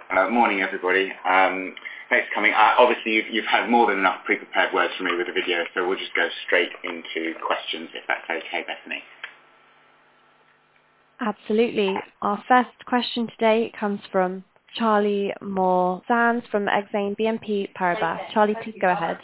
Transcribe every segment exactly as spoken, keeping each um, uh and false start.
Uh, morning, everybody. Um, thanks for coming. Uh, obviously, you've, you've had more than enough pre-prepared words from me with the video, so we'll just go straight into questions, if that's okay, Bethany. Absolutely. Our first question today comes from Charlie Moore-Sands from Exane B N P Paribas. Charlie, please go ahead.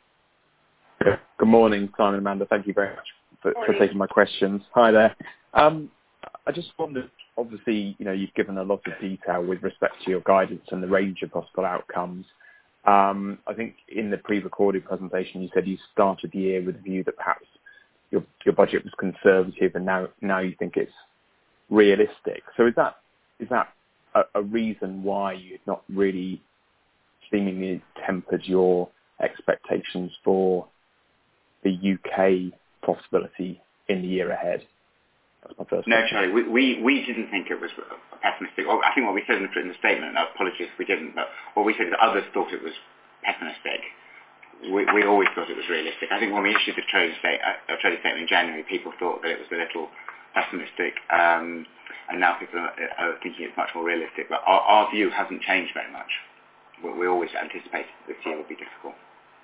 Good morning, Simon and Amanda. Thank you very much for, for taking my questions. Hi there. Um, I just wondered, obviously, you know, you've given a lot of detail with respect to your guidance and the range of possible outcomes. Um, I think in the pre-recorded presentation, you said you started the year with a view that perhaps your your budget was conservative, and now now you think it's realistic. So is that is that a, a reason why you've not really seemingly tempered your expectations for the U K possibility in the year ahead? That's my first No, question. Charlie, we, we, we didn't think it was pessimistic. Well, I think what we said in the, in the statement, apologies if we didn't, but what we said is that others thought it was pessimistic. We, we always thought it was realistic. I think when we issued the trading, state, uh, trading statement in January, people thought that it was a little pessimistic, um, and now people are, are thinking it's much more realistic. But our, our view hasn't changed very much. We, we always anticipated this year would be difficult.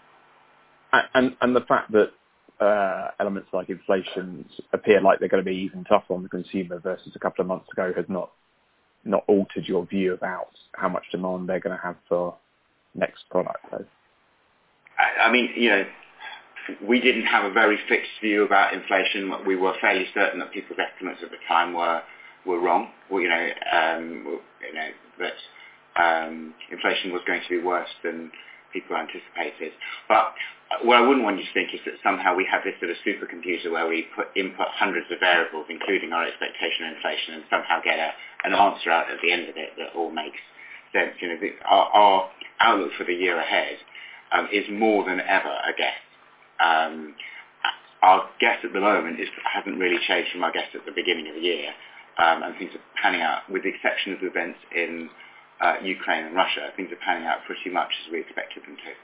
And, and the fact that uh, elements like inflation appear like they're going to be even tougher on the consumer versus a couple of months ago has not not altered your view about how much demand they're going to have for next product, though? I, I mean, you know, we didn't have a very fixed view about inflation. We were fairly certain that people's estimates at the time were were wrong. Well, you know, um, you know that um, inflation was going to be worse than people anticipated. But what I wouldn't want you to think is that somehow we have this sort of supercomputer where we put input hundreds of variables, including our expectation of inflation, and somehow get a, an answer out at the end of it that all makes sense. You know, the, our, our outlook for the year ahead um, is more than ever a guess. Um, our guess at the moment is, hasn't really changed from our guess at the beginning of the year, um, and things are panning out, with the exception of the events in uh, Ukraine and Russia. Things are panning out pretty much as we expected them to.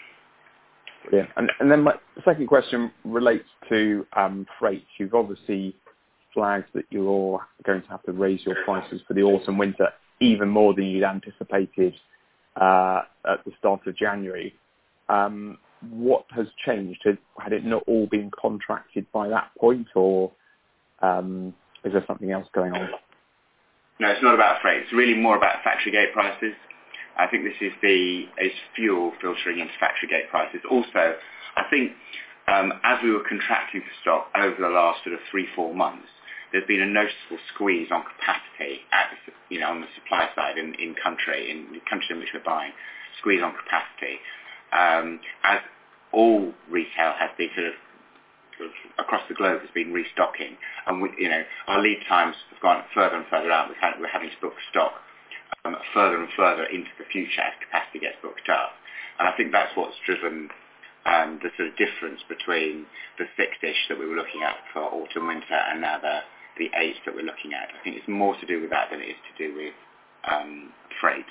Yeah, and, and then my second question relates to um, freight. You've obviously flagged that you're going to have to raise your prices for the autumn winter even more than you'd anticipated uh, at the start of January. Um, what has changed? Had, had it not all been contracted by that point, or um, is there something else going on? No, it's not about freight. It's really more about factory gate prices. I think this is the is fuel filtering into factory gate prices. Also, I think um, as we were contracting for stock over the last sort of three, four months, there's been a noticeable squeeze on capacity at the, you know, on the supply side in, in country, in the countries in which we're buying, squeeze on capacity. Um, as all retail has been sort of, sort of across the globe has been restocking, and we, you know, our lead times have gone further and further out. We've had, we're having to book stock Um, further and further into the future as capacity gets booked up. And I think that's what's driven um, the sort of difference between the six-ish that we were looking at for autumn winter and now the, the eight that we're looking at. I think it's more to do with that than it is to do with um, freight.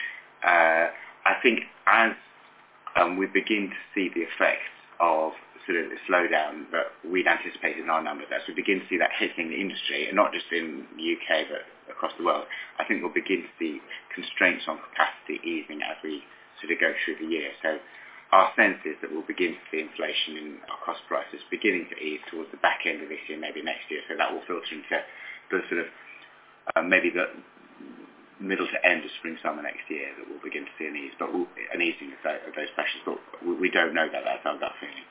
Uh, I think as um, we begin to see the effects of sort of the slowdown that we'd anticipated in our numbers, as we begin to see that hitting the industry, and not just in the U K but across the world, I think we'll begin to see constraints on capacity easing as we sort of go through the year. So our sense is that we'll begin to see inflation in our cost prices beginning to ease towards the back end of this year, maybe next year. So that will filter into the sort of uh, maybe the middle to end of spring summer next year that we'll begin to see an ease, but we'll, an easing of, that, of those pressures. But we, we don't know that. That's our gut feeling.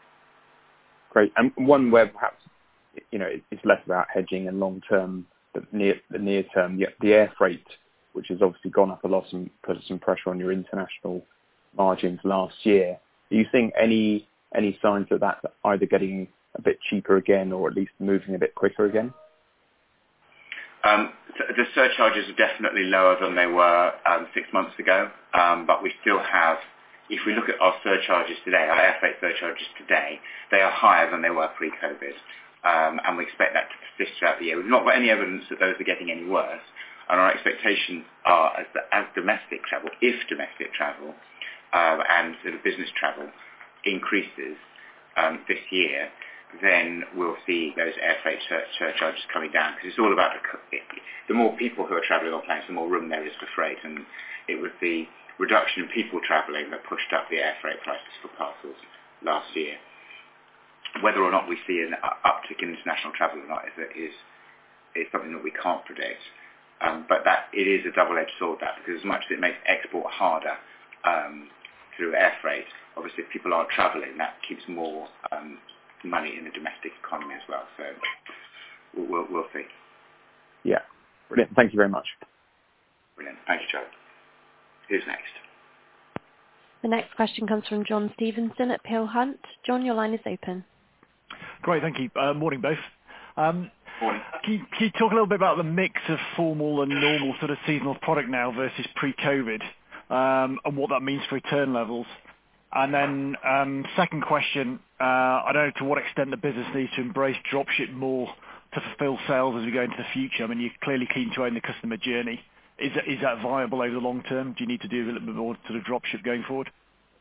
Great. And one where perhaps, you know, it's less about hedging and long-term, but near the near term, the, the air freight, which has obviously gone up a lot and put some pressure on your international margins last year. Are you seeing any any signs of that either getting a bit cheaper again or at least moving a bit quicker again? Um, the surcharges are definitely lower than they were um, six months ago, um, but we still have, if we look at our surcharges today, our air freight surcharges today, they are higher than they were pre-COVID, um, and we expect that to persist throughout the year. We've not got any evidence that those are getting any worse, and our expectations are as, the, as domestic travel, if domestic travel uh, and sort of business travel increases um, this year, then we'll see those air freight sur- surcharges coming down, because it's all about the, co- the more people who are travelling on planes, the more room there is for freight, and it was the reduction in people travelling that pushed up the air freight prices for parcels last year. Whether or not we see an uptick in international travel or not is, is, is something that we can't predict. Um, but that it is a double-edged sword, that, because as much as it makes export harder um, through air freight, obviously if people are travelling, that keeps more um, money in the domestic economy as well. So we'll, we'll, we'll see. Yeah, brilliant. Thank you very much. Brilliant. Thank you, Joe. Who's next? The next question comes from John Stevenson at Peel Hunt. John, your line is open. Great, thank you. Uh, morning, both. Um, morning. Can you, can you talk a little bit about the mix of formal and normal sort of seasonal product now versus pre-COVID, um, and what that means for return levels? And then um, second question, uh, I don't know to what extent the business needs to embrace dropship more to fulfill sales as we go into the future. I mean, you're clearly keen to own the customer journey. Is that, is that viable over the long term? Do you need to do a little bit more sort of dropship going forward?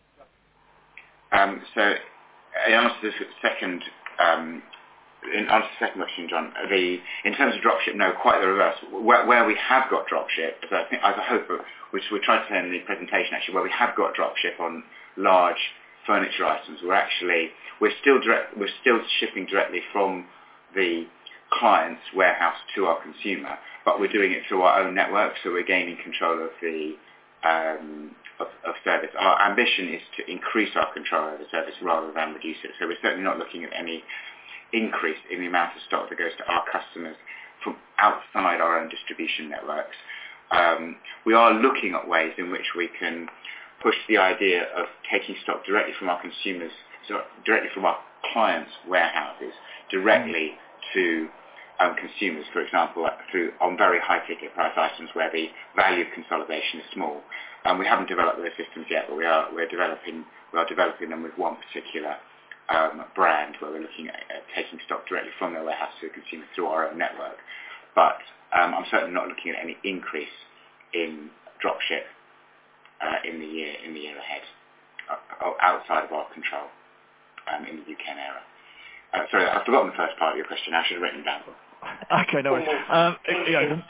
Um, so, in answer to the second, um, in answer to the second question, John, the in terms of dropship, no, quite the reverse. Where, where we have got dropship, as I think, as I hope, which we tried to say in the presentation actually, where we have got dropship on large furniture items, we're actually we're still direct, we're still shipping directly from the client's warehouse to our consumer, but we're doing it through our own network, so we're gaining control of the um, of, of service. Our ambition is to increase our control over the service rather than reduce it. So we're certainly not looking at any increase in the amount of stock that goes to our customers from outside our own distribution networks. Um, we are looking at ways in which we can push the idea of taking stock directly from our consumers, so directly from our clients' warehouses, directly to um, consumers, for example, through on very high ticket price items where the value of consolidation is small. Um, we haven't developed those systems yet, but we are we're developing we are developing them with one particular um, brand where we're looking at, at taking stock directly from their warehouse to the consumer through our own network. But um, I'm certainly not looking at any increase in dropship uh, in the year in the year ahead, uh, outside of our control um, in the U K and era. Uh, sorry, I've forgotten the first part of your question. I should have written it down. Okay, no worries. Um, yeah.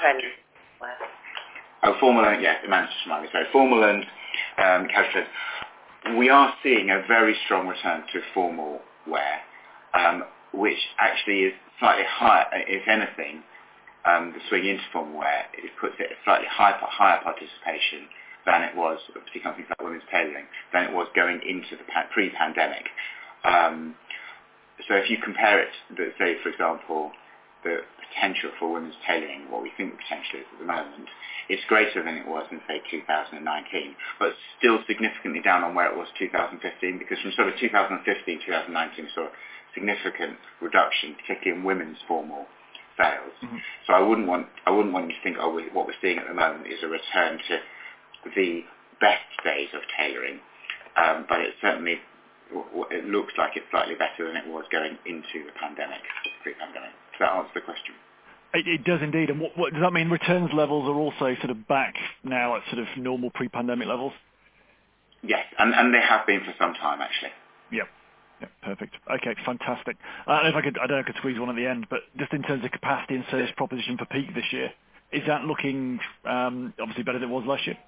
Oh, formal and, yeah, the manager remind me. So formal and um, casual. We are seeing a very strong return to formal wear, um, which actually is slightly higher, if anything, um, the swing into formal wear, it puts it at slightly higher, higher participation than it was, particularly companies like women's tailoring, than it was going into the pre-pandemic. Um, so if you compare it, say, for example, the potential for women's tailoring, what we think the potential is at the moment, it's greater than it was in, say, two thousand nineteen, but still significantly down on where it was two thousand fifteen, because from sort of two thousand fifteen, two thousand nineteen, we saw a significant reduction, particularly in women's formal sales. Mm-hmm. So I wouldn't want I wouldn't want you to think, oh, we, what we're seeing at the moment is a return to the best days of tailoring, um, but it certainly it looks like it's slightly better than it was going into the pandemic, pre-pandemic. Does that answer the question? It, it does indeed. And what, what does that mean? Returns levels are also sort of back now at sort of normal pre-pandemic levels? Yes, and, and they have been for some time, actually. Yep. Yep, perfect. Okay, fantastic. I don't know if I could, I don't know if I could squeeze one at the end, but just in terms of capacity and service proposition for peak this year, is that looking um, obviously better than it was last year?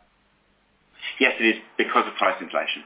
Yes, it is, because of price inflation.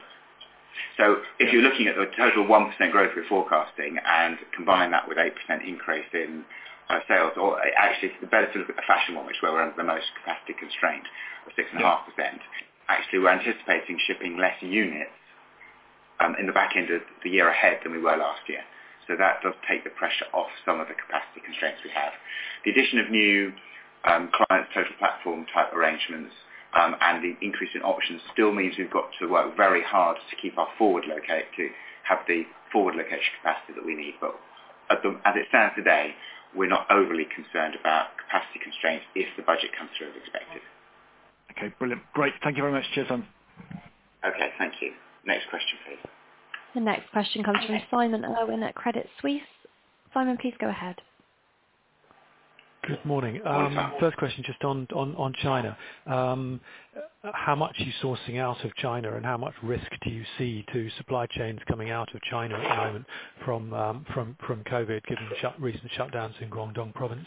So if you're looking at the total one percent growth we're forecasting and combine that with eight percent increase in uh, sales, or actually it's better to look at the fashion one, which is where we're under the most capacity constraint of six point five percent. Actually, we're anticipating shipping less units um, in the back end of the year ahead than we were last year. So that does take the pressure off some of the capacity constraints we have. The addition of new um, client total platform type arrangements Um, and the increase in options still means we've got to work very hard to keep our forward locate to have the forward location capacity that we need. But at the, as it stands today, we're not overly concerned about capacity constraints if the budget comes through as expected. Okay, brilliant, great. Thank you very much. Cheers, Sam. Okay, thank you. Next question, please. The next question comes from Simon Irwin at Credit Suisse. Simon, please go ahead. Good morning. Um, first question just on, on, on China. Um, how much are you sourcing out of China, and how much risk do you see to supply chains coming out of China at the moment from um, from from COVID, given the shut, recent shutdowns in Guangdong province?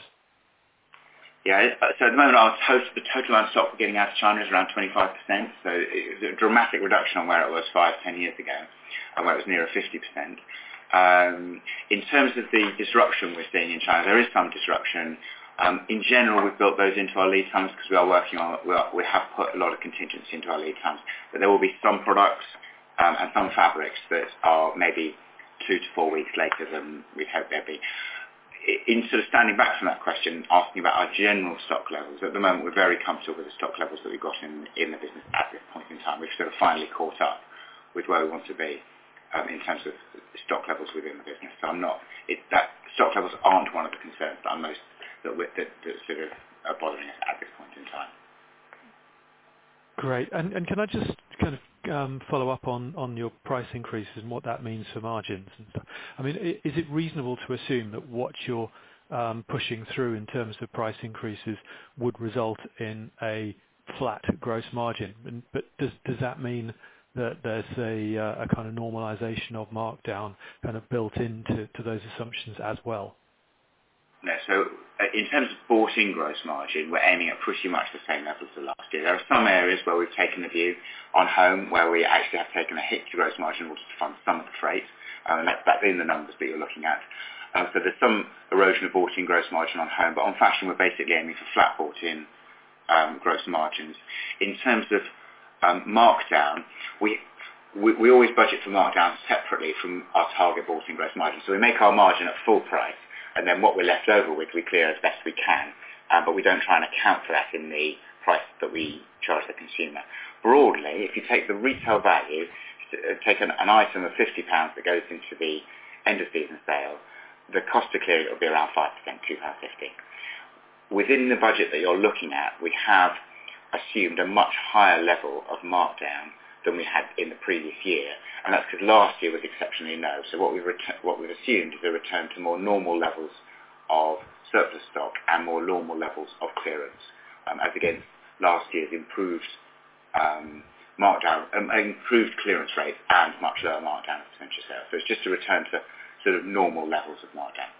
Yeah, so at the moment our total, the total amount of stock we're getting out of China is around twenty-five percent, so it's a dramatic reduction on where it was five, ten years ago, and where it was nearer fifty percent. Um, in terms of the disruption we're seeing in China, there is some disruption. Um, in general, we've built those into our lead times because we are working on, we, are, we have put a lot of contingency into our lead times. But there will be some products um, and some fabrics that are maybe two to four weeks later than we'd hope they'd be. In sort of standing back from that question, asking about our general stock levels, at the moment we're very comfortable with the stock levels that we've got in, in the business at this point in time. We've sort of finally caught up with where we want to be um, in terms of stock levels within the business. So I'm not, it, that stock levels aren't one of the concerns that I'm most That, that, that sort of are bothering us at this point in time. Great. And, and can I just kind of um, follow up on, on your price increases and what that means for margins and stuff? I mean, is it reasonable to assume that what you're um, pushing through in terms of price increases would result in a flat gross margin? And, but does does that mean that there's a, uh, a kind of normalization of markdown kind of built into to those assumptions as well? No, so uh, in terms of bought-in gross margin, we're aiming at pretty much the same levels as last year. There are some areas where we've taken the view on home where we actually have taken a hit to gross margin in order to fund some of the freight, um, and that's, that's in the numbers that you're looking at. Um, so there's some erosion of bought-in gross margin on home, but on fashion we're basically aiming for flat bought-in um, gross margins. In terms of um, markdown, we, we we always budget for markdown separately from our target bought-in gross margin. So we make our margin at full price, and then what we're left over with we clear as best we can, um, but we don't try and account for that in the price that we charge the consumer. Broadly, if you take the retail value, take an, an item of fifty pounds that goes into the end of season sale, the cost to clear it will be around five percent, two pounds fifty. Within the budget that you're looking at, we have assumed a much higher level of markdown than we had in the previous year, and that's because last year was exceptionally low. So what we've, ret- what we've assumed is a return to more normal levels of surplus stock and more normal levels of clearance, um, as against last year's improved um, markdown, um, improved clearance rate and much lower markdown as a percentage of sales. So it's just a return to sort of normal levels of markdown.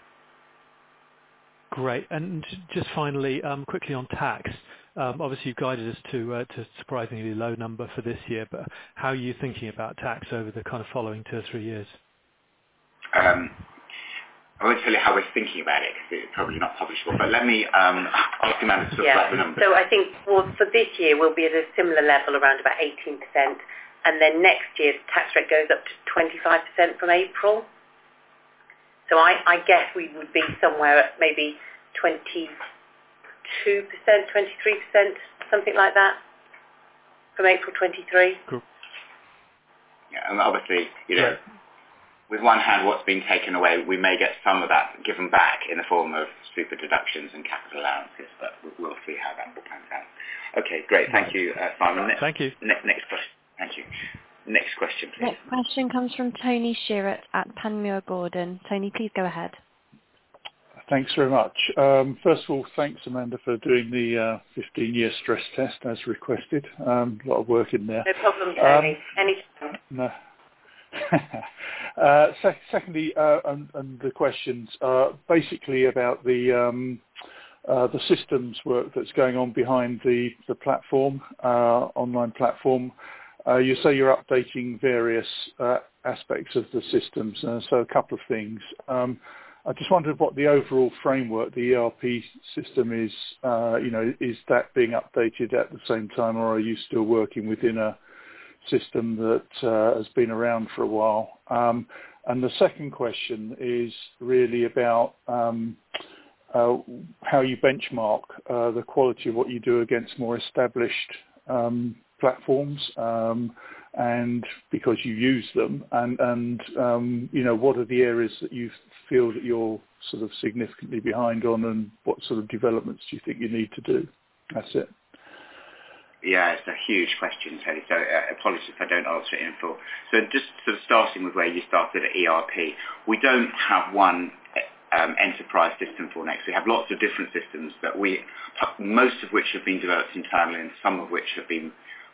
Great. And just finally, um, quickly on tax. Um, obviously, you've guided us to uh, to a surprisingly low number for this year, but how are you thinking about tax over the kind of following two or three years? Um, I won't tell you how we're thinking about it because it's probably not publishable, but let me um, ask Amanda to talk yeah. about the numbers. So I think well, for this year we'll be at a similar level, around about eighteen percent, and then next year the tax rate goes up to twenty-five percent from April. So I, I guess we would be somewhere at maybe twenty-two percent, twenty-three percent, something like that, from April twenty-three. Cool. Yeah, and obviously, you know, with one hand what's been taken away, we may get some of that given back in the form of super deductions and capital allowances, but we'll see how that all pans out. Okay, great. Thank you, uh, Simon. Ne- Thank you. Ne- next question. Thank you. Next question, please. Next question comes from Tony Shearett at Panmure Gordon. Tony, please go ahead. Thanks very much. Um, first of all, thanks, Amanda, for doing the uh, fifteen-year stress test as requested. Um, a lot of work in there. No problem, Tony. Um, Anytime. No. uh, sec- secondly, uh, and, and the questions are basically about the um, uh, the systems work that's going on behind the the platform, uh, online platform. Uh, you say you're updating various uh, aspects of the systems, uh, so a couple of things. Um, I just wondered what the overall framework, the E R P system is, uh, you know, is that being updated at the same time, or are you still working within a system that uh, has been around for a while? Um, and the second question is really about um, uh, how you benchmark uh, the quality of what you do against more established um, platforms, um, and because you use them, and, and um, you know, what are the areas that you feel that you're sort of significantly behind on, and what sort of developments do you think you need to do? That's it. Yeah, it's a huge question, Teddy, so uh, apologies if I don't answer it in full. So just sort of starting with where you started at E R P, we don't have one um, enterprise system for Next. We have lots of different systems that we, most of which have been developed internally and some of which have been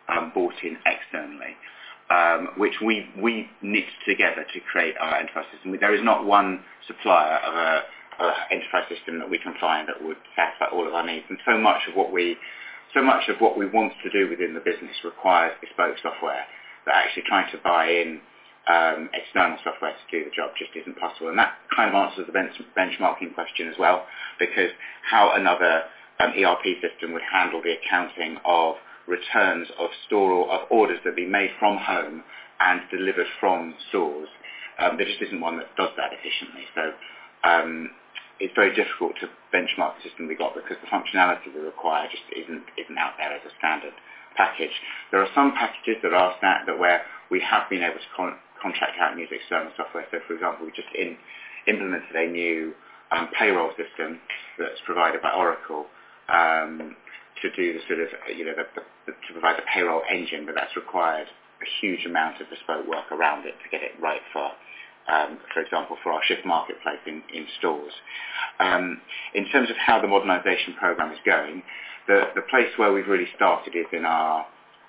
um, bought in externally, um, which we, we knit together to create our enterprise system. There is not one supplier of a, a enterprise system that we can find that would satisfy all of our needs. And so much of what we so much of what we want to do within the business requires bespoke software that actually trying to buy in um, external software to do the job just isn't possible. And that kind of answers the bench- benchmarking question as well, because how another um, E R P system would handle the accounting of returns of store of orders that be made from home and delivered from stores, um, there just isn't one that does that efficiently. So um, it's very difficult to benchmark the system we got because the functionality we require just isn't isn't out there as a standard package. There are some packages that are stat that where we have been able to con- contract out and use external software. So, for example, we just in, implemented a new um, payroll system that's provided by Oracle um, to do the sort of, you know, the, the, to provide the payroll engine, but that's required a huge amount of bespoke work around it to get it right for, um, for example, for our shift marketplace in, in stores. Um, in terms of how the modernisation programme is going, the, the place where we've really started is in our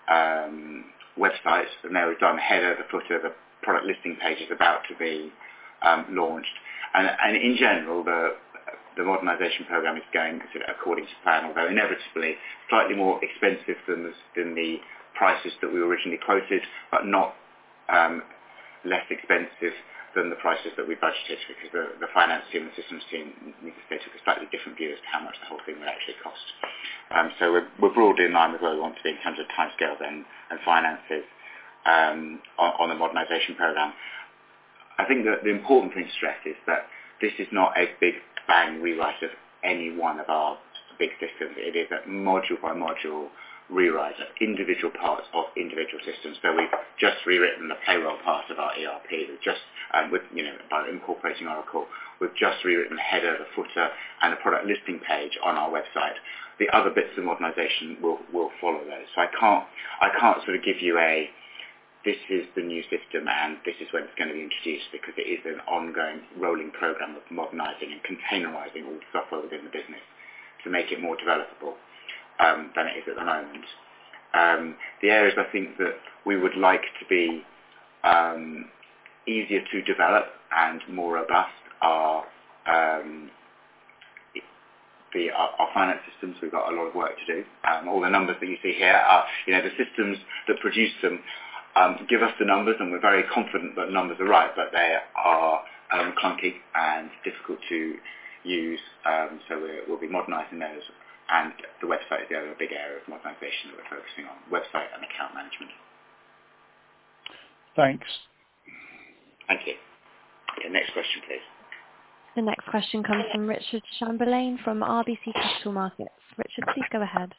um, website, and there we've done the header, the footer, the product listing page is about to be um, launched. And, and in general, the the modernisation programme is going according to plan, although inevitably slightly more expensive than the, than the prices that we originally quoted, but not um, less expensive than the prices that we budgeted, because the, the finance team and the systems team needless to say took a slightly different view as to how much the whole thing would actually cost. Um, so we're, we're broadly in line with where we want to be in terms of timescales and, and finances um, on, on the modernisation programme. I think that the important thing to stress is that this is not a big bang rewrite of any one of our big systems. It is a module by module rewrite of individual parts of individual systems. So we've just rewritten the payroll part of our E R P. We've just, um, with, you know, by incorporating Oracle, we've just rewritten the header, the footer, and the product listing page on our website. The other bits of modernisation will will follow those. So I can't I can't sort of give you a this is the new system and this is when it's going to be introduced, because it is an ongoing rolling program of modernising and containerising all the software within the business to make it more developable um, than it is at the moment. Um, the areas I think that we would like to be um, easier to develop and more robust are um, the, our, our finance systems. We've got a lot of work to do. Um, all the numbers that you see here are, you know, the systems that produce them Um, give us the numbers, and we're very confident that numbers are right, but they are um, clunky and difficult to use, um, so we're, we'll be modernising those, and the website is the other big area of modernisation that we're focusing on, website and account management. Thanks. Thank you. Okay, next question, please. The next question comes from Richard Chamberlain from R B C Capital Markets. Richard, please go ahead.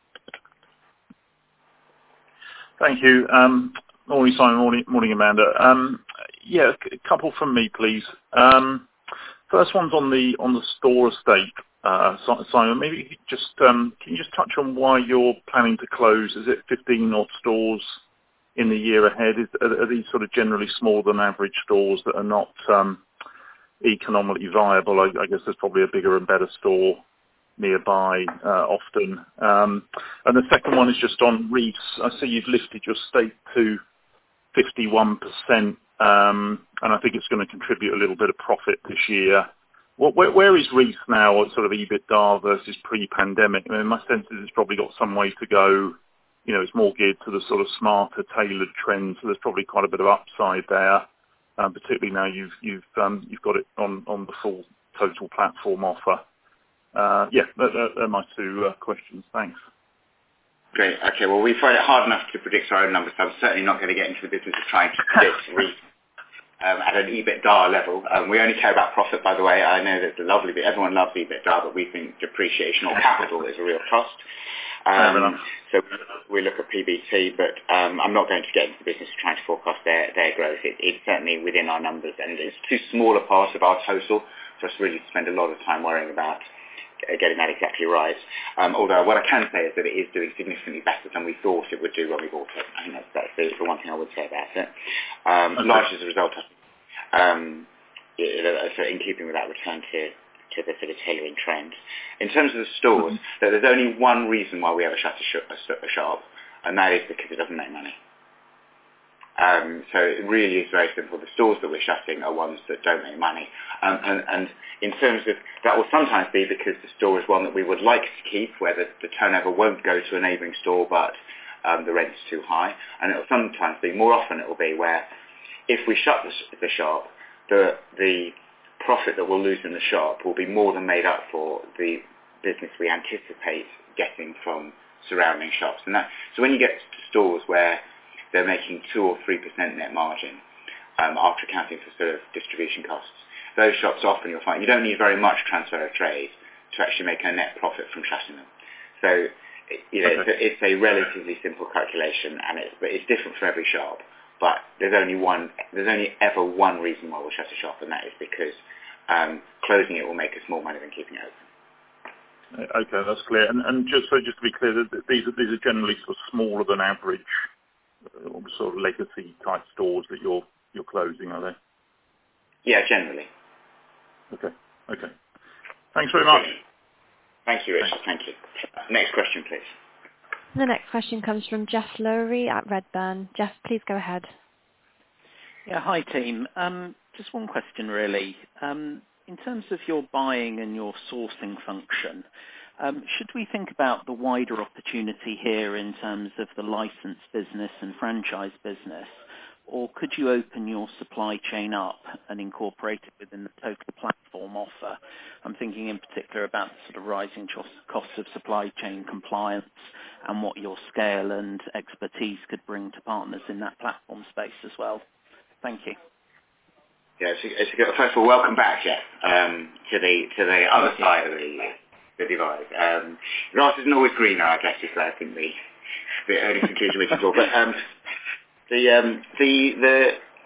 Thank you. Um, morning, Simon. Morning, morning Amanda. Um, yeah, a couple from me, please. Um, first one's on the on the store estate. Uh, Simon, maybe you could just um, can you just touch on why you're planning to close? Is it fifteen odd stores in the year ahead? Is, are, are these sort of generally smaller than average stores that are not um, economically viable? I, I guess there's probably a bigger and better store nearby uh, often. Um, and the second one is just on Reiss. I see you've lifted your stake to fifty-one percent, um, and I think it's going to contribute a little bit of profit this year. What, where, where is Reiss now at sort of EBITDA versus pre-pandemic? I mean, my sense is it's probably got some way to go. You know, it's more geared to the sort of smarter, tailored trends, so there's probably quite a bit of upside there, um, particularly now you've you've um, you've got it on, on the full total platform offer. Uh, yeah, they're my two uh, questions. Thanks. Great. Okay, well, we find it hard enough to predict our own numbers, so I'm certainly not going to get into the business of trying to predict Reiss um, at an EBITDA level. Um, we only care about profit, by the way. I know that's a lovely bit. Everyone loves EBITDA, but we think depreciation or capital is a real cost. Um, so we look at P B T, but um, I'm not going to get into the business of trying to forecast their, their growth. It, it's certainly within our numbers, and it's too small a part of our total for us really to spend a lot of time worrying about getting that exactly right. Um, although what I can say is that it is doing significantly better than we thought it would do when we bought it. I think that's, that's the, the one thing I would say about it. Um, okay. Largely as a result of, um, in keeping with that return to, to the sort of tailoring trend. In terms of the stores, mm-hmm. there's only one reason why we ever shut a, sh- a shop, and that is because it doesn't make money. Um, so it really is very simple. The stores that we're shutting are ones that don't make money. Um, and, and in terms of, that will sometimes be because the store is one that we would like to keep, where the, the turnover won't go to a neighbouring store, but um, the rent's too high. And it will sometimes be, more often it will be where if we shut the, the shop, the, the profit that we'll lose in the shop will be more than made up for the business we anticipate getting from surrounding shops. And that, so when you get to stores where they're making two or three percent net margin um, after accounting for sort of distribution costs, those shops often you'll find you don't need very much transfer of trade to actually make a net profit from shutting them. So you know, Okay. it's, a, it's a relatively simple calculation, and it's but it's different for every shop. But there's only one, there's only ever one reason why we'll shut a shop, and that is because um, closing it will make us more money than keeping it open. Okay, that's clear. And, and just so just to be clear, that these are these are generally sort of smaller than average, uh, sort of legacy type stores that you're you're closing, are they? Yeah, generally. Okay. Okay. Thanks very much. Thank you, Richard. Thank you. Next question, please. The next question comes from Jeff Lowry at Redburn. Jeff, please go ahead. Yeah, hi team. Um, just one question really. Um, in terms of your buying and your sourcing function, um, should we think about the wider opportunity here in terms of the licensed business and franchise business, or could you open your supply chain up and incorporate it within the total platform offer? I'm thinking in particular about the sort of rising costs of supply chain compliance and what your scale and expertise could bring to partners in that platform space as well. Thank you. Yeah, it's a, it's a good, first of all, welcome back, Jeff, um, to the to the other side of the the divide. Um, the grass isn't always greener, I guess, is I think the the only conclusion we can draw. But um, the um, the the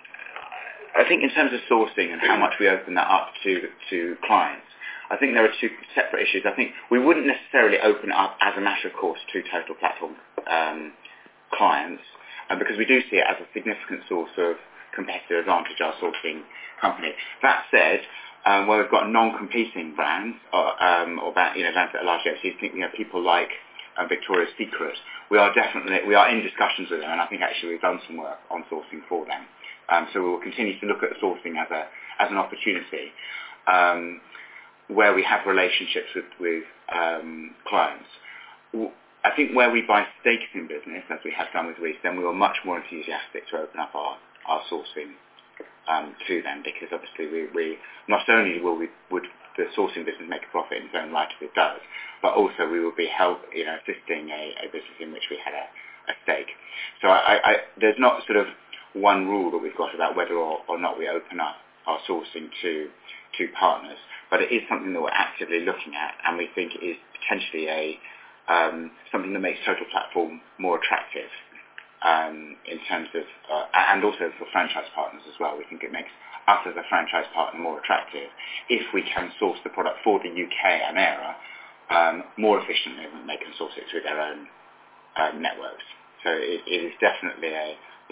I think in terms of sourcing and how much we open that up to to clients, I think there are two separate issues. I think we wouldn't necessarily open it up as a matter of course to total platform um, clients, and because we do see it as a significant source of competitive advantage, our sourcing company. That said, um, where we've got non-competing brands, or, um, or that, you know, brands that are largely overseas, you know, people like uh, Victoria's Secret, we are definitely, we are in discussions with them, and I think actually we've done some work on sourcing for them. Um, so we will continue to look at sourcing as a as an opportunity um, where we have relationships with, with um, clients. I think where we buy stakes in business, as we have done with Reece, then we were much more enthusiastic to open up our our sourcing um, to them, because obviously we, we not only will we would the sourcing business make a profit in its own right as it does, but also we will be help you know assisting a, a business in which we had a, a stake. So I, I, there's not sort of one rule that we've got about whether or, or not we open up our sourcing to to partners, but it is something that we're actively looking at, and we think it is potentially a um, something that makes Total Platform more attractive. Um, in terms of, uh, and also for franchise partners as well. We think it makes us as a franchise partner more attractive if we can source the product for the U K and E R A um, more efficiently than they can source it through their own um, networks. So it, it is definitely a,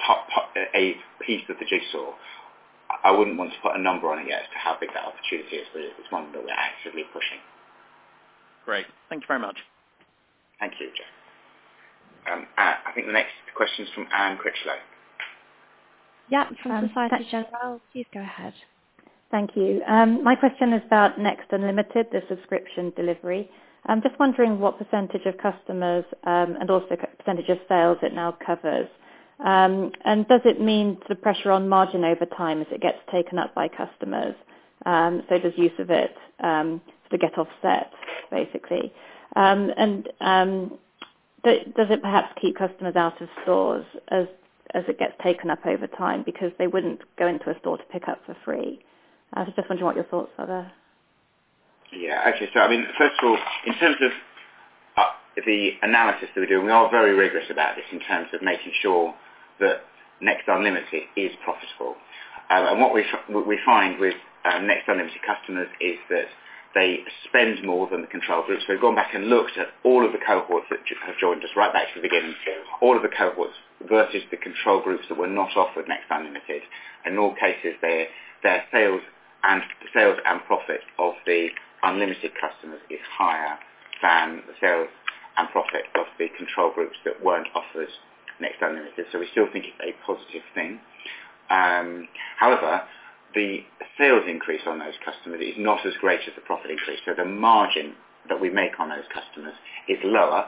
a piece of the jigsaw. I wouldn't want to put a number on it yet as to how big that opportunity is, but it's one that we're actively pushing. Great. Thank you very much. Thank you, Jeff. Um, I think the next question is from Anne Critchlow. Yeah, from Um, Societe th- Generale. Please go ahead. Thank you. Um, my question is about Next Unlimited, the subscription delivery. I'm just wondering what percentage of customers um, and also percentage of sales it now covers. Um, and does it mean the pressure on margin over time as it gets taken up by customers? Um, so does use of it um, to get offset, basically? Um, and um, does it perhaps keep customers out of stores as as it gets taken up over time because they wouldn't go into a store to pick up for free? I was just wondering what your thoughts are there. Yeah, okay. So, I mean, first of all, in terms of uh, the analysis that we're doing, we are very rigorous about this in terms of making sure that Next Unlimited is profitable. Um, and what we, what we find with um, Next Unlimited customers is that they spend more than the control groups. So we've gone back and looked at all of the cohorts that have joined us right back to the beginning, all of the cohorts versus the control groups that were not offered Next Unlimited. And in all cases, their their sales and sales and profit of the unlimited customers is higher than the sales and profit of the control groups that weren't offered Next Unlimited. So we still think it's a positive thing. Um, however, the sales increase on those customers is not as great as the profit increase. So the margin that we make on those customers is lower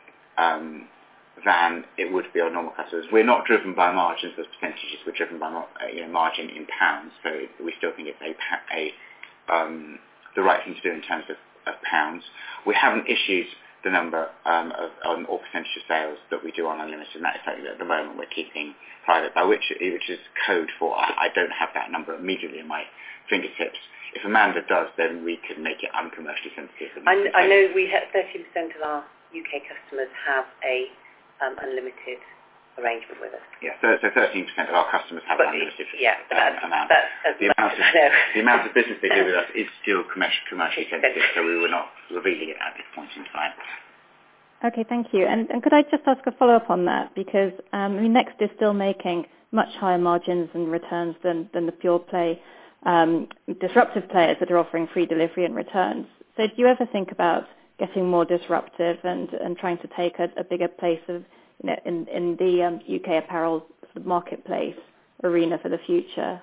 um, than it would be on normal customers. We're not driven by margins as percentages. We're driven by uh, you know, margin in pounds. So we still think it's a, a um, the right thing to do in terms of, of pounds. We haven't issued the number um, of on or percentage of sales that we do on Unlimited, and that is something that at the moment we're keeping private, by which which is code for I, I don't have that number immediately in my fingertips. If Amanda does, then we can make it uncommercially sensitive. I, I know we have thirteen percent of our U K customers have a um, Unlimited arrangement with us. Yeah, so, so thirteen percent of our customers have but an Unlimited yeah, um, that's, amount. That's, that's the, amount of, the amount of business they do with us is still commercially, commercially sensitive, so we were not revealing it at this point in time. Okay, thank you. And, and could I just ask a follow-up on that? Because um, I mean, Next is still making much higher margins and returns than, than the pure play um, disruptive players that are offering free delivery and returns. So do you ever think about getting more disruptive and, and trying to take a, a bigger place of, you know, in, in the um, U K apparel sort of marketplace arena for the future?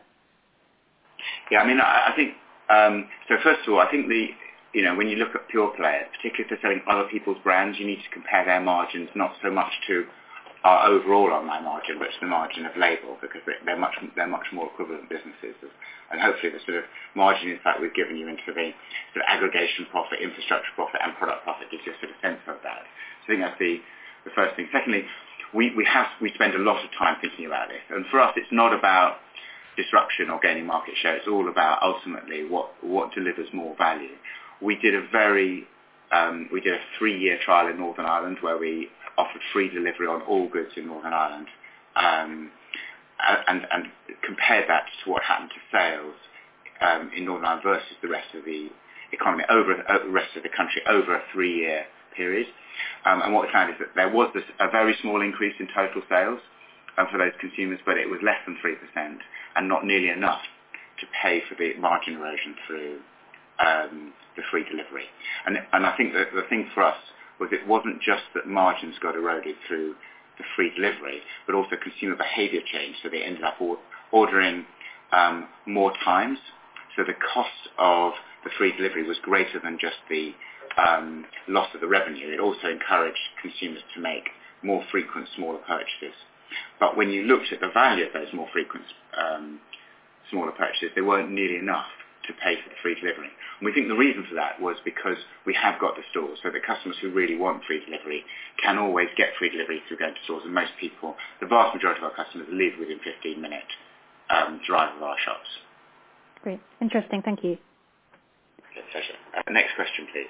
Yeah, I mean, I, I think, um, so first of all, I think the, you know, when you look at pure players, particularly if they're selling other people's brands, you need to compare their margins not so much to our overall online margin, but to the margin of label, because they're much they're much more equivalent businesses. And hopefully the sort of margin insight we've given you into the sort of aggregation profit, infrastructure profit, and product profit gives you a sort of sense of that. So I think that's the, the first thing. Secondly, we, we have we spend a lot of time thinking about this, and for us it's not about disruption or gaining market share. It's all about ultimately what what delivers more value. We did a very, um, we did a three-year trial in Northern Ireland where we offered free delivery on all goods in Northern Ireland, um, and, and compared that to what happened to sales um, in Northern Ireland versus the rest of the economy over uh, the rest of the country over a three-year period. Um, and what we found is that there was this, a very small increase in total sales um, for those consumers, but it was less than three percent and not nearly enough to pay for the margin erosion through Um, the free delivery. And, and I think that the thing for us was it wasn't just that margins got eroded through the free delivery, but also consumer behaviour changed. So they ended up or, ordering um, more times. So the cost of the free delivery was greater than just the um, loss of the revenue. It also encouraged consumers to make more frequent, smaller purchases. But when you looked at the value of those more frequent, um, smaller purchases, they weren't nearly enough to pay for the free delivery. And we think the reason for that was because we have got the stores, so that customers who really want free delivery can always get free delivery through going to stores, and most people, the vast majority of our customers, live within fifteen minute um, drive of our shops. Great. Interesting. Thank you. Okay, pleasure. Uh, next question, please.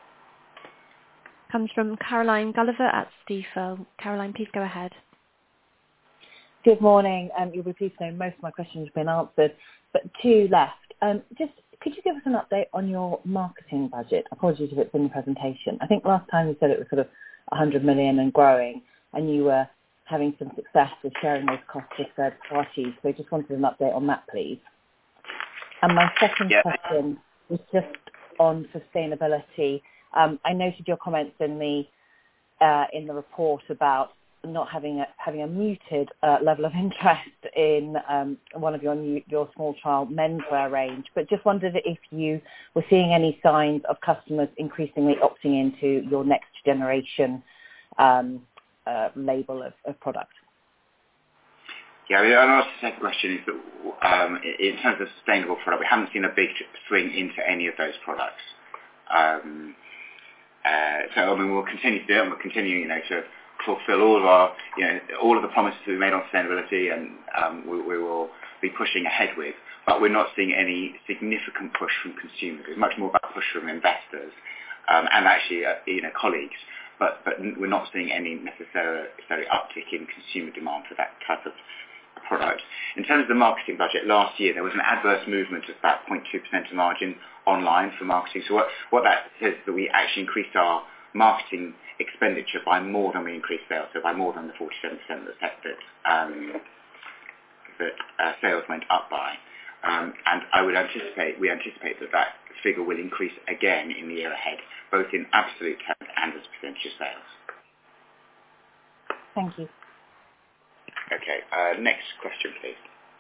Comes from Caroline Gulliver at Stifel. Caroline, please go ahead. Good morning. Um, you'll be pleased to know most of my questions have been answered, but two left. Um, just could you give us an update on your marketing budget? Apologies if it's in the presentation. I think last time you said it was sort of one hundred million and growing, and you were having some success with sharing those costs with third parties. So I just wanted an update on that, please. And my second yeah. question was just on sustainability. Um, I noted your comments in the uh, in the report about not having a, having a muted uh, level of interest in um, one of your new, your small child menswear range, but just wondered if you were seeing any signs of customers increasingly opting into your next generation um, uh, label of, of product. Yeah, the answer to the second question is that um, in terms of sustainable product, we haven't seen a big swing into any of those products. Um, uh, so I mean, we'll continue to do it, and we'll continue, you know, to fulfill all of our, you know, all of the promises we made on sustainability, and um, we, we will be pushing ahead with. But we're not seeing any significant push from consumers. It's much more about push from investors um, and actually, uh, you know, colleagues. But but we're not seeing any necessary, necessary uptick in consumer demand for that type of product. In terms of the marketing budget, last year there was an adverse movement of about zero point two percent of margin online for marketing. So what, what that says is that we actually increased our marketing expenditure by more than we increased sales, so by more than the forty-seven percent that, that, um, that uh, sales went up by. Um, and I would anticipate, we anticipate that that figure will increase again in the year ahead, both in absolute terms and as a percentage of sales. Thank you. Okay, uh, next question, please.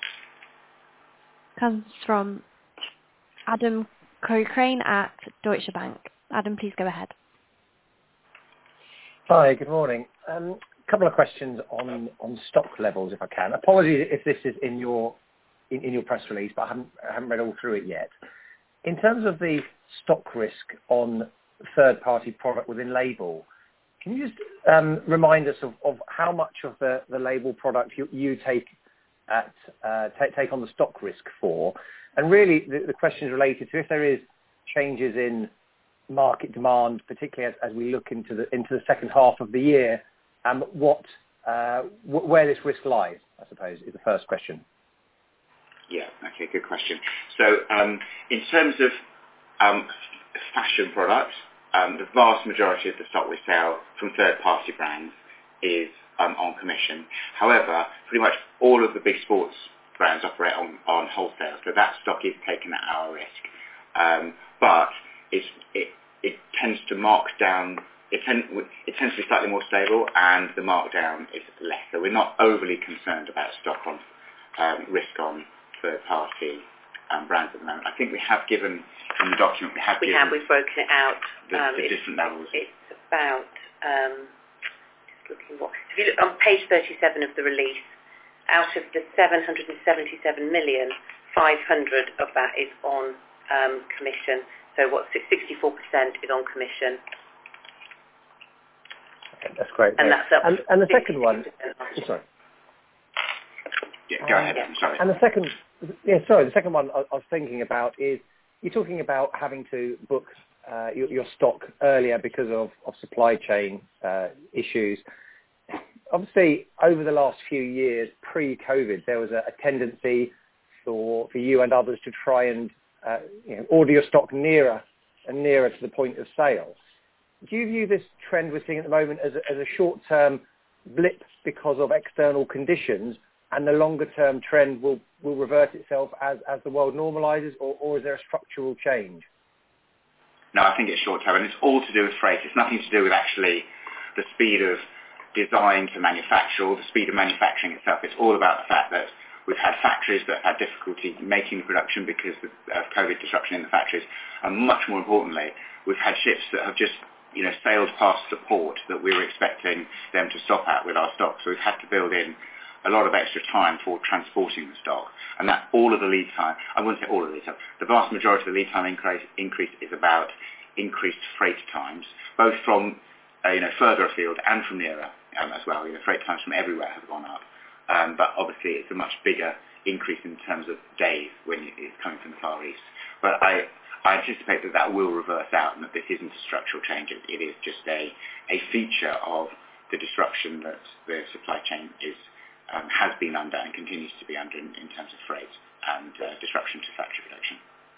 Comes from Adam Cochrane at Deutsche Bank. Adam, please go ahead. Hi, good morning. Um, a couple of questions on, on stock levels, if I can. Apologies if this is in your in, in your press release, but I haven't, I haven't read all through it yet. In terms of the stock risk on third-party product within label, can you just um, remind us of, of how much of the, the label product you, you take at uh, take, take on the stock risk for? And really, the, the question is related to if there is changes in market demand, particularly as, as we look into the into the second half of the year, um, what uh, w- where this risk lies, I suppose, is the first question. Yeah, okay, good question. So um, in terms of um, fashion products, um, the vast majority of the stock we sell from third-party brands is um, on commission. However, pretty much all of the big sports brands operate on, on wholesale, so that stock is taken at our risk. Um, but it's, it, it tends to mark down, it, tend, it tends to be slightly more stable, and the markdown is less. So we're not overly concerned about stock on um, risk on third-party um, brands at the moment. I think we have given, in the document, we have we given... have, we've broken it out. The, um, the different levels. It's about, um, just looking what... If you look on page thirty-seven of the release, out of the seven hundred seventy-seven million, five hundred of that is on um, commission. So what, sixty-four percent is on commission. Okay, that's great. And thanks. that's up and, and the second one... Sorry. Yeah, go ahead, I'm sorry. And the second, yeah, sorry, the second one I, I was thinking about is you're talking about having to book uh, your, your stock earlier because of, of supply chain uh, issues. Obviously, over the last few years, pre-COVID, there was a, a tendency for for you and others to try and uh, you know, order your stock nearer and nearer to the point of sale. Do you view this trend we're seeing at the moment as a, as a short-term blip because of external conditions, and the longer-term trend will, will revert itself as, as the world normalises, or, or is there a structural change? No, I think it's short-term, and it's all to do with freight. It's nothing to do with actually the speed of design to manufacture or the speed of manufacturing itself. It's all about the fact that we've had factories that have had difficulty making production because of COVID disruption in the factories, and much more importantly, we've had ships that have just you know, sailed past the port that we were expecting them to stop at with our stock. So we've had to build in a lot of extra time for transporting the stock, and that all of the lead time, I wouldn't say all of the lead time, the vast majority of the lead time increase, increase is about increased freight times, both from uh, you know, further afield and from nearer um, as well. You know, freight times from everywhere have gone up, um, but obviously it's a much bigger increase in terms of days when it's coming from the Far East. But I, I anticipate that that will reverse out, and that this isn't a structural change. It, it is just a, a feature of the disruption that the supply chain is Um, has been under and continues to be under in, in terms of freight and uh, disruption to factory production.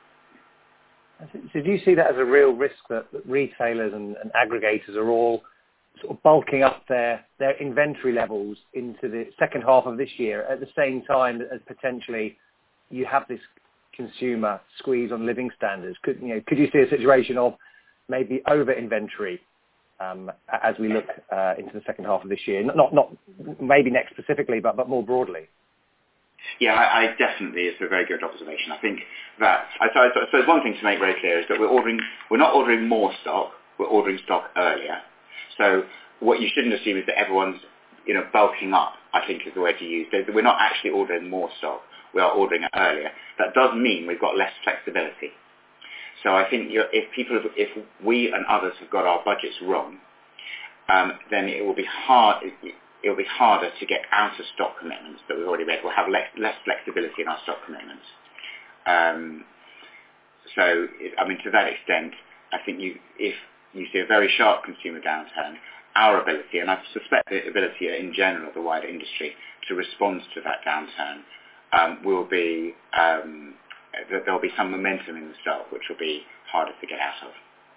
So do you see that as a real risk that, that retailers and, and aggregators are all sort of bulking up their, their inventory levels into the second half of this year at the same time as potentially you have this consumer squeeze on living standards? Could, you know, could you see a situation of maybe over-inventory Um, as we look uh, into the second half of this year? Not, not, not maybe next specifically, but, but more broadly. Yeah, I, I definitely, it's a very good observation. I think that, I, so, I suppose one thing to make very clear is that we're ordering, we're not ordering more stock, we're ordering stock earlier. So what you shouldn't assume is that everyone's, you know, bulking up, I think is the word to use. We're not actually ordering more stock, we are ordering it earlier. That does mean we've got less flexibility. So I think you're, if people, have, if we and others have got our budgets wrong, um, then it will be hard. It, it will be harder to get out of stock commitments that we've already made. We'll have less, less flexibility in our stock commitments. Um, so, I mean, to that extent, I think you, if you see a very sharp consumer downturn, our ability, and I suspect the ability in general of the wider industry to respond to that downturn, um, will be. Um, that there'll be some momentum in the stock, which will be harder to get out of.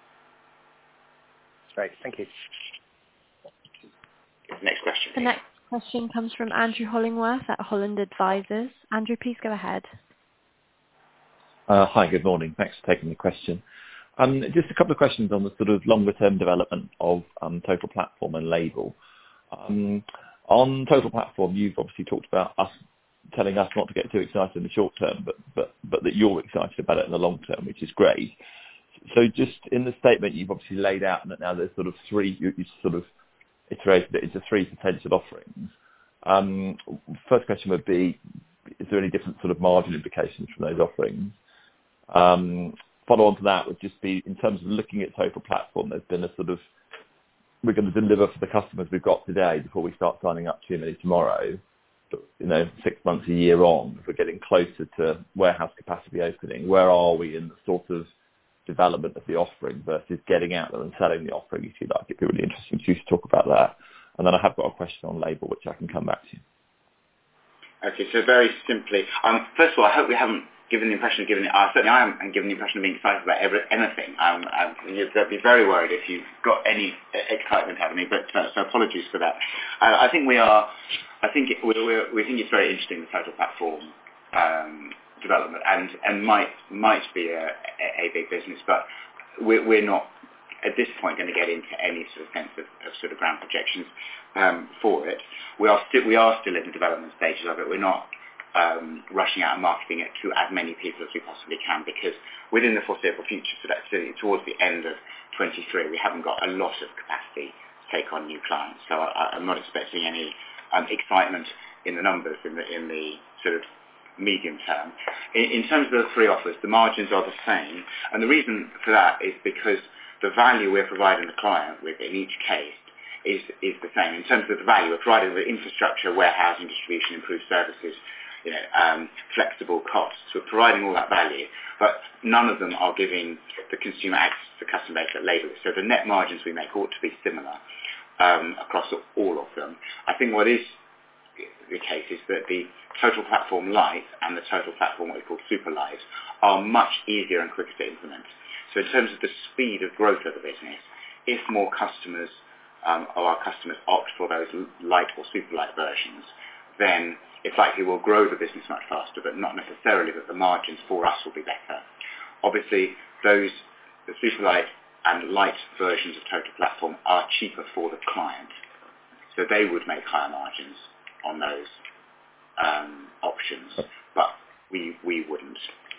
Great, thank you. Next question. The next question comes from Andrew Hollingworth at Holland Advisors. Andrew, please go ahead. Uh, Hi, good morning. Thanks for taking the question. Um, Just a couple of questions on the sort of longer term development of um, Total Platform and Label. Um, On Total Platform, you've obviously talked about us telling us not to get too excited in the short term, but but but that you're excited about it in the long term, which is great. So just in the statement, you've obviously laid out that now there's sort of three, you you sort of iterated it into three potential offerings. Um, First question would be, is there any different sort of margin implications from those offerings? Um, follow on to that would just be, in terms of looking at Total Platform, there's been a sort of, we're going to deliver for the customers we've got today before we start signing up too many tomorrow. But, you know, six months, a year on, if we're getting closer to warehouse capacity opening, where are we in the sort of development of the offering versus getting out there and selling the offering, if you like? It'd be really interesting to talk about that. And then I have got a question on Label, which I can come back to. Okay, so very simply, um, first of all, I hope we haven't given the impression of giving it, uh, certainly I am given the impression of being excited about every, anything. Um, um, you'd be very worried if you've got any excitement out of me, but uh, so apologies for that. Uh, I think we are, I think it, we, we, we think it's very interesting, the Total Platform um, development, and, and might might be a, a big business, but we're, we're not at this point going to get into any sort of sense of, of sort of ground projections um, for it. We are still we are still in the development stages of it. We're not um, rushing out and marketing it to as many people as we possibly can, because within the foreseeable future, so that's towards the end of twenty-three, we haven't got a lot of capacity to take on new clients. So I, I'm not expecting any um, excitement in the numbers in the in the sort of medium term. In, in terms of the three offers, the margins are the same, and the reason for that is because the value we're providing the client with in each case is, is the same. In terms of the value, we're providing the infrastructure, warehousing, distribution, improved services, you know, um, flexible costs. We're providing all that value, but none of them are giving the consumer access to the customer base that Label is. So the net margins we make ought to be similar um, across all of them. I think what is the case is that the Total Platform Lite and the Total Platform, what we call Super Lite, are much easier and quicker to implement. So in terms of the speed of growth of the business, if more customers um, or our customers opt for those light or super light versions, then it's likely we'll grow the business much faster, but not necessarily that the margins for us will be better. Obviously, those the super light and light versions of Total Platform are cheaper for the client, so they would make higher margins on those um, options, but we we wouldn't.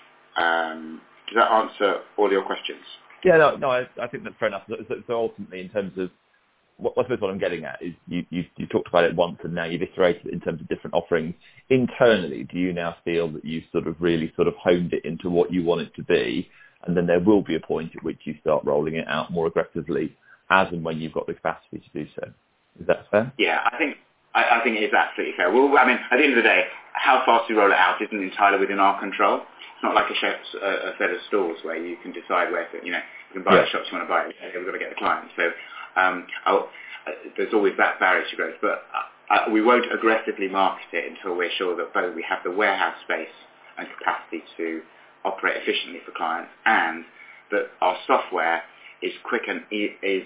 Um, Does that answer all your questions? Yeah, no, no, I, I think that's fair enough. So, so ultimately, in terms of what, I suppose what I'm getting at is you, you, you talked about it once, and now you've iterated it in terms of different offerings. Internally, do you now feel that you've sort of really sort of honed it into what you want it to be, and then there will be a point at which you start rolling it out more aggressively, as and when you've got the capacity to do so? Is that fair? Yeah, I think I, I think it is absolutely fair. Well, I mean, at the end of the day, how fast we roll it out isn't entirely within our control. It's not like a, chef, a, a set of stores where you can decide where to, you know, you can buy yeah. the shops you want to buy. Okay, we've got to get the client. So um, I'll, uh, there's always that barrier to growth. But uh, we won't aggressively market it until we're sure that both we have the warehouse space and capacity to operate efficiently for clients, and that our software is quick and e- is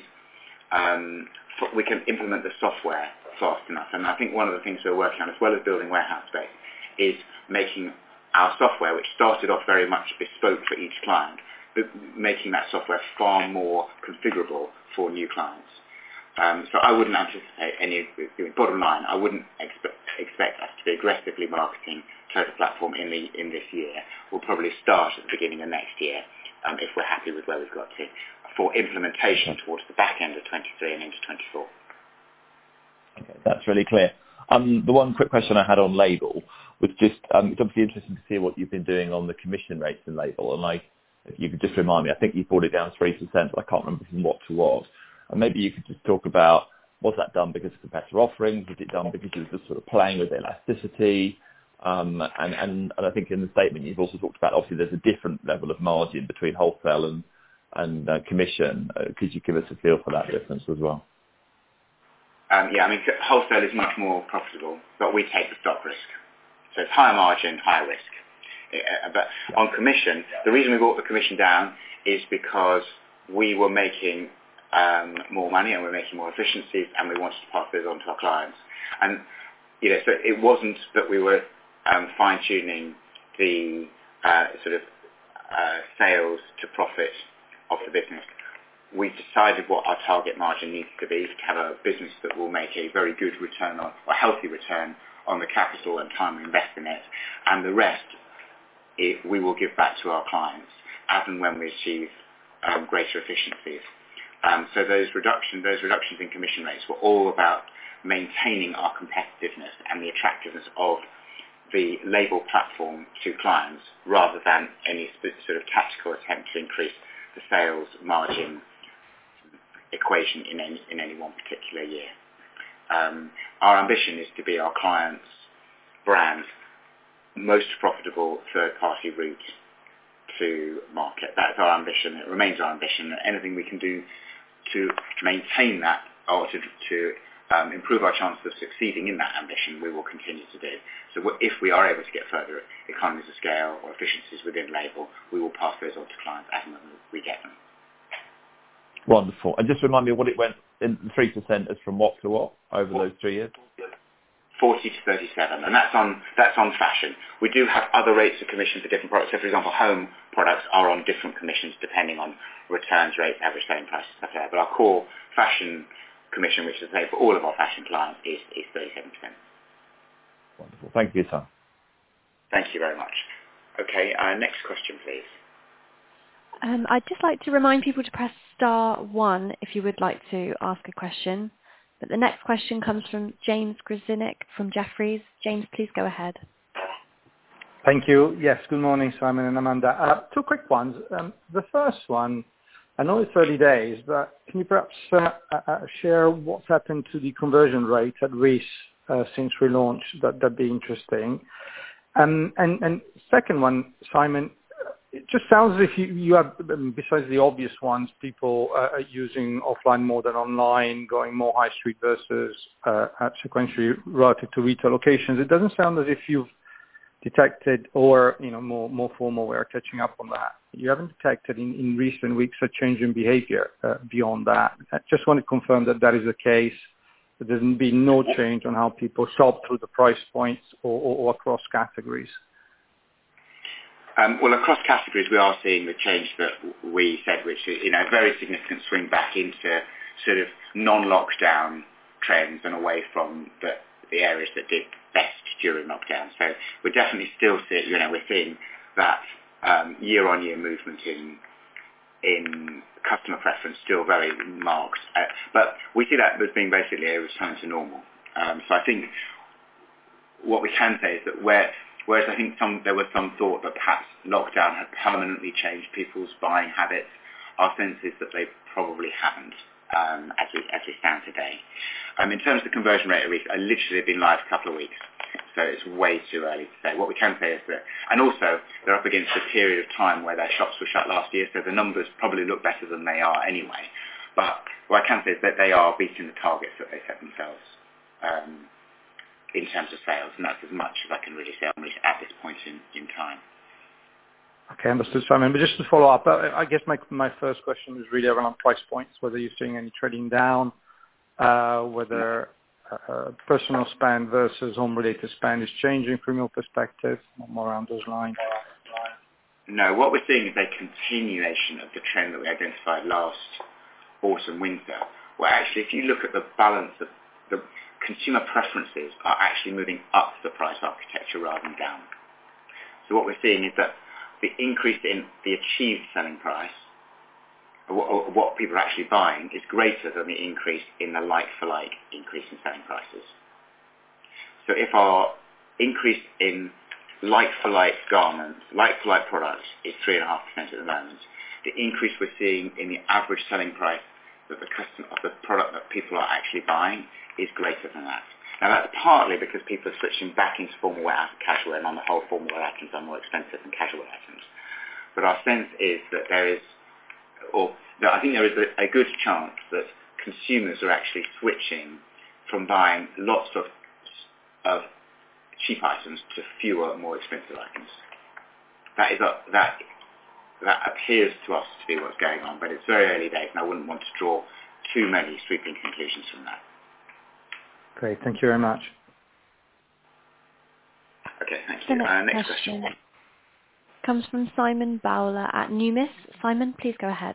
um, we can implement the software fast enough. And I think one of the things we're working on, as well as building warehouse space, is making our software, which started off very much bespoke for each client, but making that software far more configurable for new clients. Um, so I wouldn't anticipate any, bottom line, I wouldn't expect, expect us to be aggressively marketing Total Platform in the in this year. We'll probably start at the beginning of next year um, if we're happy with where we've got to, for implementation towards the back end of twenty-three and into twenty-four. Okay, that's really clear. Um, the one quick question I had on Label was just, um, it's obviously interesting to see what you've been doing on the commission rates in Label, and like, if you could just remind me, I think you brought it down three percent, but I can't remember from what to what. And maybe you could just talk about, was that done because of competitor offerings? Was it done because you were just sort of playing with elasticity? Um, and, and, and I think in the statement you've also talked about, obviously there's a different level of margin between wholesale and, and uh, commission. Uh, could you give us a feel for that difference as well? Um, yeah, I mean, wholesale is much more profitable, but we take the stock risk. So it's higher margin, higher risk. Uh, but on commission, the reason we brought the commission down is because we were making um, more money and we're making more efficiencies, and we wanted to pass those on to our clients. And, you know, so it wasn't that we were um, fine-tuning the uh, sort of uh, sales to profit of the business, we've decided what our target margin needs to be to have a business that will make a very good return on, or healthy return on the capital and time we invest in it, and the rest it, we will give back to our clients as and when we achieve um, greater efficiencies. Um, so those reduction, those reductions in commission rates were all about maintaining our competitiveness and the attractiveness of the label platform to clients, rather than any sort of tactical attempt to increase the sales margin equation in any, in any one particular year. Um, our ambition is to be our clients' brand most profitable third-party route to market. That's our ambition. It remains our ambition. Anything we can do to maintain that or to, to um, improve our chances of succeeding in that ambition, we will continue to do. So if we are able to get further economies of scale or efficiencies within label, we will pass those on to clients as and when we get them. Wonderful. And just remind me what it went in three percent is from what to what over those three years? forty to thirty-seven, and that's on that's on fashion. We do have other rates of commission for different products. So, for example, home products are on different commissions depending on returns rates, average selling prices, stuff like that. But our core fashion commission, which is the same for all of our fashion clients, is, is thirty-seven percent. Wonderful. Thank you, sir. Thank you very much. Okay, uh, next question, please. Um, I'd just like to remind people to press star one if you would like to ask a question. But the next question comes from James Grzynek from Jefferies. James, please go ahead. Thank you. Yes, good morning, Simon and Amanda. Uh, two quick ones. Um, the first one, I know it's early days, but can you perhaps uh, uh, share what's happened to the conversion rate at Reiss uh, since relaunch? That, that'd be interesting. Um, and, and second one, Simon, it just sounds as if you, you have, besides the obvious ones, people uh, are using offline more than online, going more high street versus uh, sequentially relative to retail locations. It doesn't sound as if you've detected, or you know, more more formal way of catching up on that. You haven't detected in, in recent weeks a change in behaviour uh, beyond that. I just want to confirm that that is the case. That there's been no change on how people shop through the price points or, or, or across categories. Um, well, across categories, we are seeing the change that we said, which is, you know, a very significant swing back into sort of non-lockdown trends and away from the, the areas that did best during lockdown. So we're definitely still seeing, you know, we're seeing that um, year-on-year movement in in customer preference still very marked. Uh, but we see that as being basically a return to normal. Um, so I think what we can say is that where Whereas I think some, there was some thought that perhaps lockdown had permanently changed people's buying habits, our sense is that they probably haven't um, as, we, as we stand today. Um, in terms of the conversion rate of Reiss, I literally have been live a couple of weeks, so it's way too early to say. What we can say is that, and also they're up against a period of time where their shops were shut last year, so the numbers probably look better than they are anyway. But what I can say is that they are beating the targets that they set themselves. Um, in terms of sales, and that's as much as I can really say on Reiss at this point in, in time. Okay, understood, Simon. But just to follow up, uh, I guess my my first question was really around price points, whether you're seeing any trading down, uh, whether uh, personal spend versus home-related spend is changing from your perspective, more around those lines. No, what we're seeing is a continuation of the trend that we identified last autumn-winter, where actually if you look at the balance of the consumer preferences are actually moving up the price architecture rather than down. So what we're seeing is that the increase in the achieved selling price, or what people are actually buying, is greater than the increase in the like-for-like increase in selling prices. So if our increase in like-for-like garments, like-for-like products is three point five percent at the moment, the increase we're seeing in the average selling price that the customer, of the product that people are actually buying is greater than that. Now that's partly because people are switching back into formal wear out of casual, and on the whole formal wear items are more expensive than casual items. But our sense is that there is, or no, I think there is a, a good chance that consumers are actually switching from buying lots of, of cheap items to fewer, more expensive items. That is a, that that appears to us to be what's going on, but it's very early days, and I wouldn't want to draw too many sweeping conclusions from that. Great, thank you very much. Okay, thank you. Uh, next question. question. comes from Simon Bowler at Numis. Simon, please go ahead.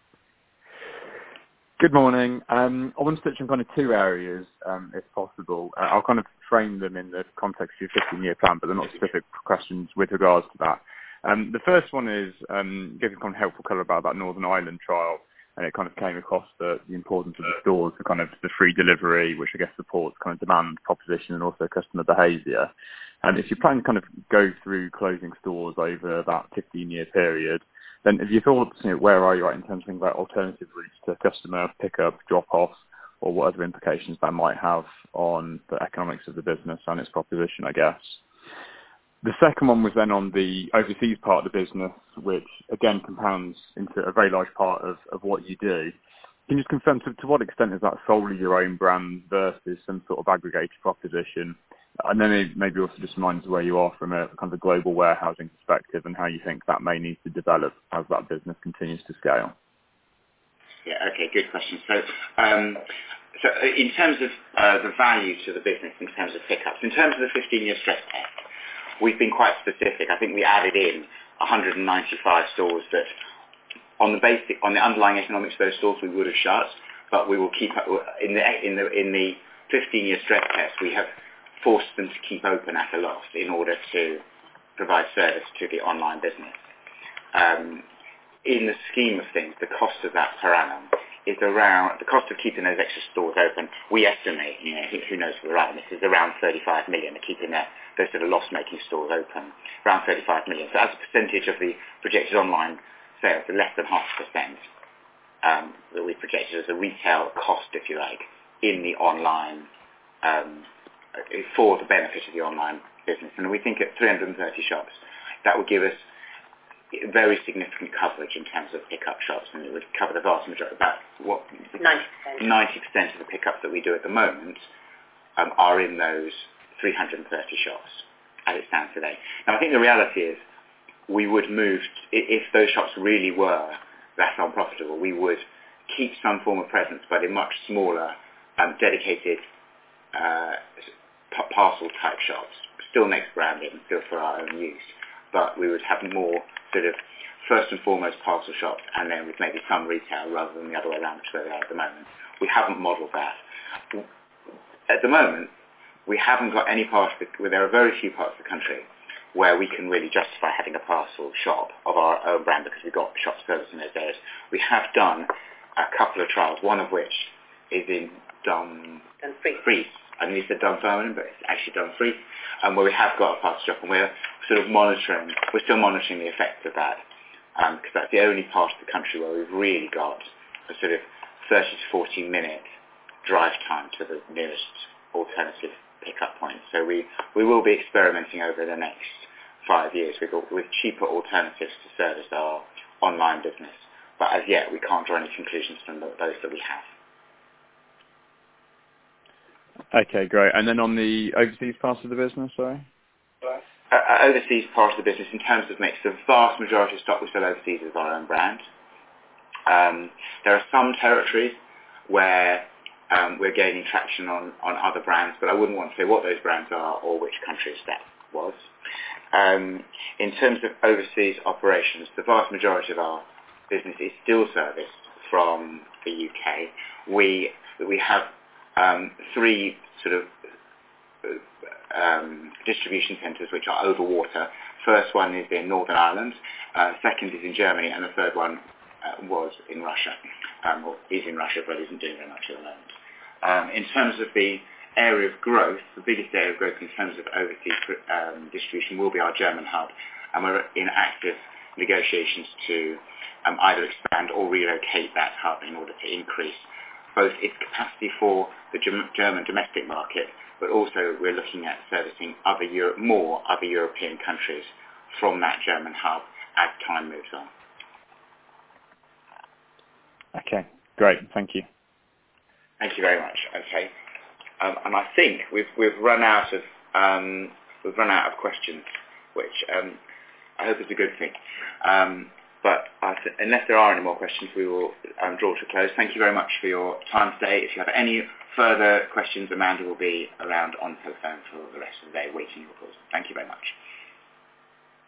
Good morning. Um, I want to touch on kind of two areas, um, if possible. Uh, I'll kind of frame them in the context of your fifteen-year plan, but they're not specific questions with regards to that. Um, the first one is um, giving kind of helpful colour about that Northern Ireland trial, and it kind of came across the, the importance of the stores, the kind of the free delivery, which I guess supports kind of demand proposition and also customer behaviour. And if you plan to kind of go through closing stores over that fifteen-year period, then have you thought, you know, where are you at in terms of thinking about alternative routes to customer pickup, drop-off, or what other implications that might have on the economics of the business and its proposition, I guess? The second one was then on the overseas part of the business, which again compounds into a very large part of, of what you do. Can you just confirm to, to what extent is that solely your own brand versus some sort of aggregated proposition? And then maybe also just remind us where you are from a kind of a global warehousing perspective and how you think that may need to develop as that business continues to scale. Yeah, okay, good question. So, um, so in terms of uh, the value to the business, in terms of pickups, in terms of the fifteen-year stress test, we've been quite specific. I think we added in one hundred ninety-five stores that, on the basic, on the underlying economics of those stores, we would have shut, but we will keep in the in the in the fifteen-year stress test. We have forced them to keep open at a loss in order to provide service to the online business. Um, in the scheme of things, the cost of that per annum is around, the cost of keeping those extra stores open, we estimate, you know, who knows what the right this is, around thirty-five million, keeping their, those sort of loss-making stores open, around thirty-five million. So as a percentage of the projected online sales, less than half a percent um, that we projected as a retail cost, if you like, in the online um, for the benefit of the online business. And we think at three hundred thirty shops, that would give us very significant coverage in terms of pickup shops, and it would cover the vast majority, about what ninety percent. ninety percent of the pickups that we do at the moment um, are in those three hundred thirty shops as it stands today. Now I think the reality is we would move, if those shops really were that unprofitable, we would keep some form of presence, but in much smaller um, dedicated uh, parcel type shops, still next branded and still for our own use, but we would have more sort of first and foremost parcel shops, and then with maybe some retail rather than the other way around, which is where we are at the moment. We haven't modelled that. At the moment, we haven't got any part of the, well, there are very few parts of the country where we can really justify having a parcel shop of our own brand because we've got shop service in those areas. We have done a couple of trials, one of which is in Dumfries. I knew you said Dunfermline, but it's actually Dumfries, um, where we have got a parcel shop, and we're sort of monitoring, we're still monitoring the effects of that, um, because that's the only part of the country where we've really got a sort of thirty to forty minute drive time to the nearest alternative pickup point. So we, we will be experimenting over the next five years with, with cheaper alternatives to service our online business. But as yet, we can't draw any conclusions from the, those that we have. Okay, great. And then on the overseas part of the business, sorry? Uh, overseas part of the business, in terms of mix, the vast majority of stock we sell overseas is our own brand. Um, there are some territories where um, we're gaining traction on, on other brands, but I wouldn't want to say what those brands are or which countries that was. Um, in terms of overseas operations, the vast majority of our business is still serviced from the U K. We we have um, three sort of um, distribution centres which are over water. First one is in Northern Ireland, uh, second is in Germany, and the third one uh, was in Russia, um, or is in Russia, but isn't doing very much at the moment. Um, in terms of the area of growth, the biggest area of growth in terms of overseas um, distribution will be our German hub, and we're in active negotiations to um, either expand or relocate that hub in order to increase both its capacity for the German domestic market, but also we're looking at servicing other Europe, more other European countries from that German hub as time moves on. Okay, great. Thank you. Thank you very much. Okay, um, and I think we've we've run out of um, we've run out of questions, which um, I hope is a good thing. Um, but I th- unless there are any more questions, we will um, draw to a close. Thank you very much for your time today. If you have any further questions, Amanda will be around on telephone for the rest of the day, waiting your calls. Thank you very much.